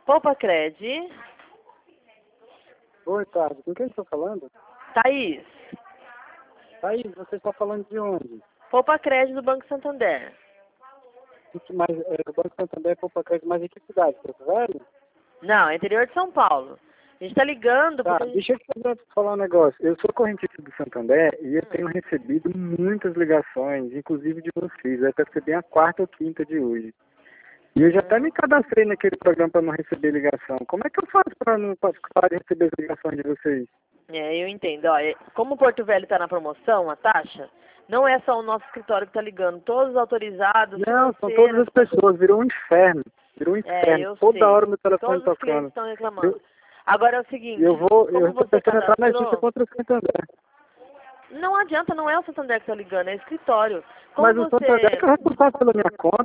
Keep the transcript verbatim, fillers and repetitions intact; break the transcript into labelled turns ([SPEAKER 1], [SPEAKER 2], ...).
[SPEAKER 1] Poupa Cred.
[SPEAKER 2] Oi, tarde. Com quem estou falando?
[SPEAKER 1] Thaís.
[SPEAKER 2] Thaís, você está falando de onde?
[SPEAKER 1] Poupa Cred do Banco Santander.
[SPEAKER 2] De que mais, é, do Banco Santander, Poupa Cred, mas em que cidade? Porto Velho?
[SPEAKER 1] Não, interior de São Paulo. A gente tá ligando
[SPEAKER 2] Tá,
[SPEAKER 1] porque a gente...
[SPEAKER 2] deixa eu te falar um negócio. Eu sou correntista do Santander e eu tenho recebido muitas ligações, inclusive de vocês. Eu até recebi a quarta ou quinta de hoje. E eu já até me cadastrei naquele programa para não receber ligação. Como é que eu faço para não pra parar de receber as ligações de vocês?
[SPEAKER 1] É, eu entendo. Ó, é- como o Porto Velho tá na promoção, a taxa, não é só o nosso escritório que tá ligando. Todos os autorizados,
[SPEAKER 2] Não, são
[SPEAKER 1] financeiras...
[SPEAKER 2] todas as pessoas. Virou um inferno. Virou um
[SPEAKER 1] É,
[SPEAKER 2] inferno.
[SPEAKER 1] eu
[SPEAKER 2] Toda
[SPEAKER 1] sei.
[SPEAKER 2] hora meu telefone
[SPEAKER 1] Todos os clientes
[SPEAKER 2] tocando.
[SPEAKER 1] estão reclamando.
[SPEAKER 2] Eu,
[SPEAKER 1] Agora é o
[SPEAKER 2] E
[SPEAKER 1] seguinte,
[SPEAKER 2] eu vou, eu
[SPEAKER 1] como
[SPEAKER 2] estou
[SPEAKER 1] você
[SPEAKER 2] pensando em entrar na justiça
[SPEAKER 1] cadastrou...
[SPEAKER 2] contra o Santander.
[SPEAKER 1] Não adianta, não é o Santander que tá ligando, é o escritório. Como
[SPEAKER 2] Mas o Santander é
[SPEAKER 1] você...
[SPEAKER 2] que é responsável pela minha conta.